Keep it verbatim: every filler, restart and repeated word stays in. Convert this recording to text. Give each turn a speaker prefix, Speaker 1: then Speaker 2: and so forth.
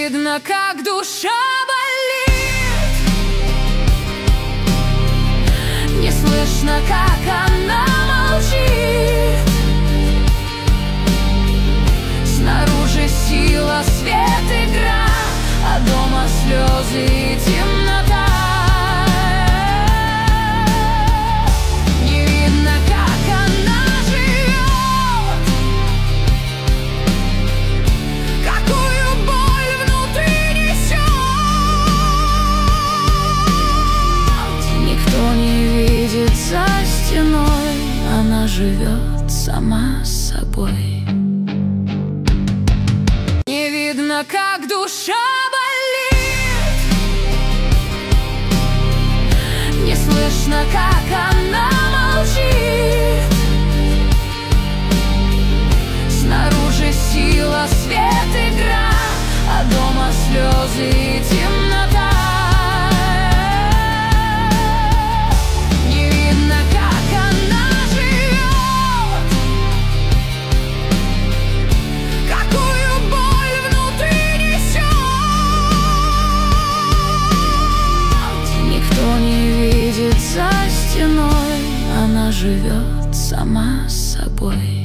Speaker 1: видно, как душа болит, не слышно, как она молчит. Снаружи сила, свет, игра, а дома слезы и темнота. Не видно, как она живет, какую боль внутри несет. Никто не видит за стеной, она живет сама с собой. Не видно, как душа болит, не слышно, как она молчит. Снаружи сила, свет, игра, а дома слезы и темнота. Не видно, как она живет, какую боль внутри несет. Никто не видит за стеной, она живет сама с собой.